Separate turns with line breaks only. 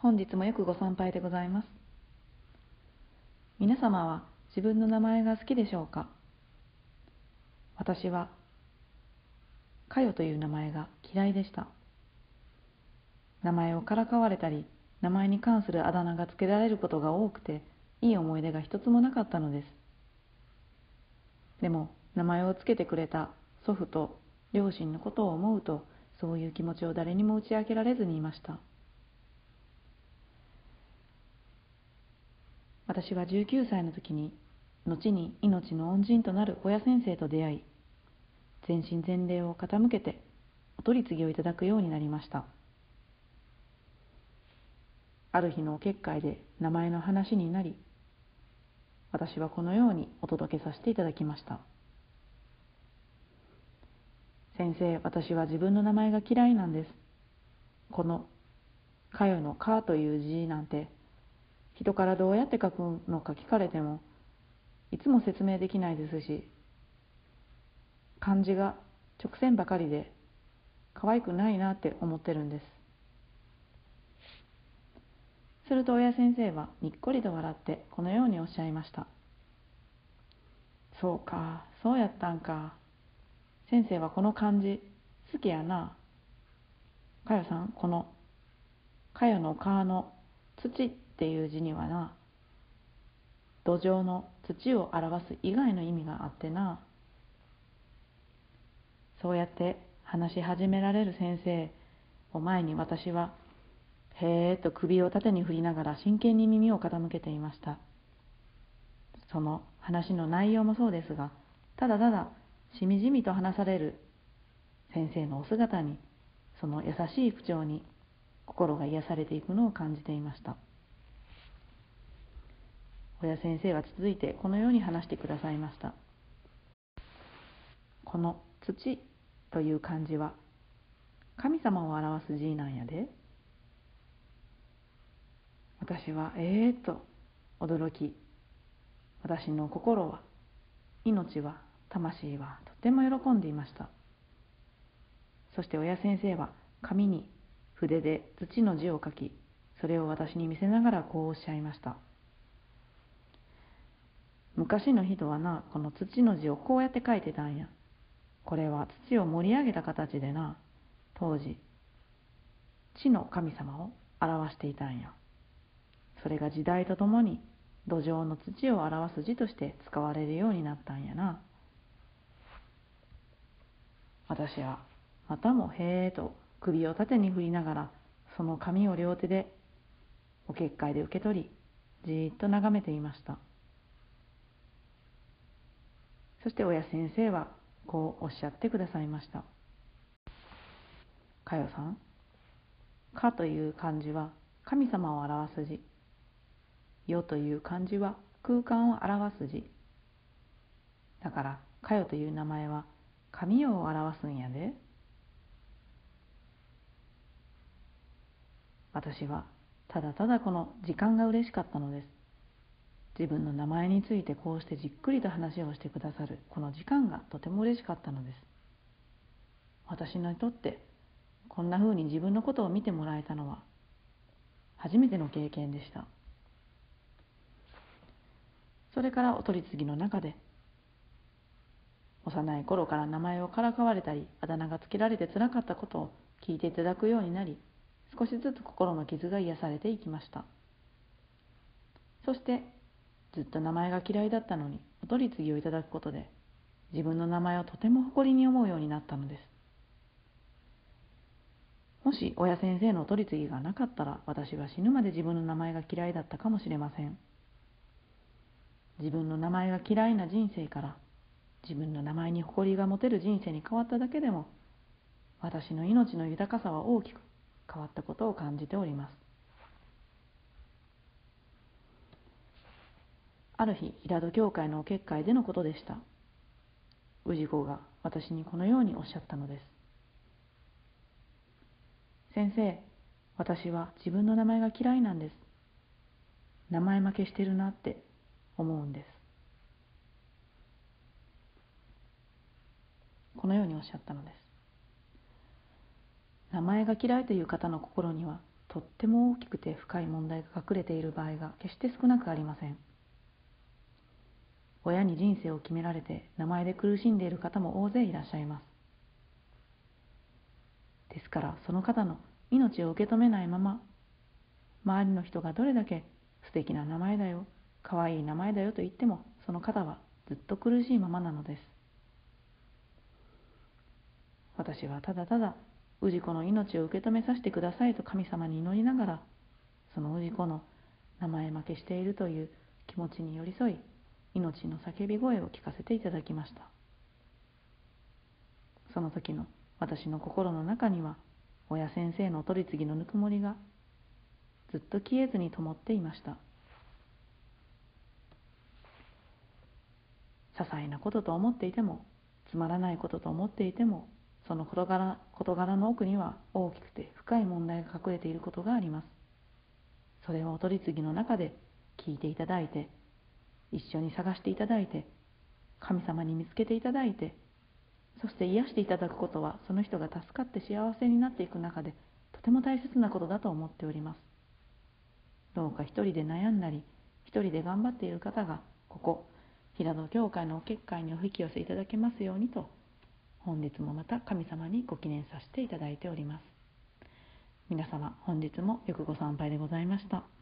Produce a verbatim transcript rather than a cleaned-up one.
本日もよくご参拝でございます。皆様は自分の名前が好きでしょうか？私は、かよという名前が嫌いでした。名前をからかわれたり、名前に関するあだ名がつけられることが多くて、いい思い出が一つもなかったのです。でも、名前をつけてくれた祖父と両親のことを思うと、そういう気持ちを誰にも打ち明けられずにいました。私はじゅうきゅうさいの時に、後に命の恩人となる親先生と出会い、全身全霊を傾けてお取り次ぎをいただくようになりました。ある日のお結会で名前の話になり、私はこのようにお届けさせていただきました。先生、私は自分の名前が嫌いなんです。このかよのかという字なんて、人からどうやって書くのか聞かれても、いつも説明できないですし、漢字が直線ばかりで可愛くないなって思ってるんです。すると親先生はにっこりと笑ってこのようにおっしゃいました。そうか、そうやったんか。先生はこの漢字好きやな。かよさん、このかよのかの土っていう字にはな、土壌の土を表す以外の意味があってな。そうやって話し始められる先生を前に、私はへーと首を縦に振りながら真剣に耳を傾けていました。その話の内容もそうですが、ただただしみじみと話される先生のお姿に、その優しい口調に心が癒されていくのを感じていました。親先生は続いてこのように話してくださいました。この土という漢字は神様を表す字なんやで。私はえーっと驚き、私の心は、命は、魂はとても喜んでいました。そして親先生は紙に筆で土の字を書き、それを私に見せながらこうおっしゃいました。昔の人はな、この土の字をこうやって書いてたんや。これは土を盛り上げた形でな、当時地の神様を表していたんや。それが時代とともに土壌の土を表す字として使われるようになったんやな。私はまたもへーと首を縦に振りながら、その紙を両手でお結界で受け取り、じーっと眺めていました。そして親先生はこうおっしゃってくださいました。かよさん、かという漢字は神様を表す字、よという漢字は空間を表す字。だからかよという名前は神よを表すんやで。私はただただこの時間が嬉しかったのです。自分の名前についてこうしてじっくりと話をしてくださるこの時間がとても嬉しかったのです。私にとってこんな風に自分のことを見てもらえたのは初めての経験でした。それからお取り次ぎの中で、幼い頃から名前をからかわれたりあだ名がつけられてつらかったことを聞いていただくようになり、少しずつ心の傷が癒されていきました。そしてずっと名前が嫌いだったのにお取り次ぎをいただくことで、自分の名前をとても誇りに思うようになったのです。もし親先生のお取り次ぎがなかったら、私は死ぬまで自分の名前が嫌いだったかもしれません。自分の名前が嫌いな人生から自分の名前に誇りが持てる人生に変わっただけでも、私の命の豊かさは大きく変わったことを感じております。ある日、平戸教会のお結会でのことでした。氏子が私にこのようにおっしゃったのです。先生、私は自分の名前が嫌いなんです。名前負けしてるなって思うんです。このようにおっしゃったのです。名前が嫌いという方の心には、 とっても大きくて深い問題が隠れている場合が決して少なくありません。親に人生を決められて名前で苦しんでいる方も大勢いらっしゃいます。ですからその方の命を受け止めないまま、周りの人がどれだけ素敵な名前だよ、かわいい名前だよと言っても、その方はずっと苦しいままなのです。私はただただ氏子の命を受け止めさせてくださいと神様に祈りながら、その氏子の名前負けしているという気持ちに寄り添い、命の叫び声を聞かせていただきました。その時の私の心の中には、親先生の取り次ぎのぬくもりがずっと消えずに灯っていました。些細なことと思っていても、つまらないことと思っていても、その事柄、事柄の奥には大きくて深い問題が隠れていることがあります。それをお取り次ぎの中で聞いていただいて、一緒に探していただいて、神様に見つけていただいて、そして癒していただくことは、その人が助かって幸せになっていく中でとても大切なことだと思っております。どうか一人で悩んだり、一人で頑張っている方が、ここ平戸教会のお結界にお引き寄せいただけますようにと、本日もまた神様にご記念させていただいております。皆様、本日もよくご参拝でございました。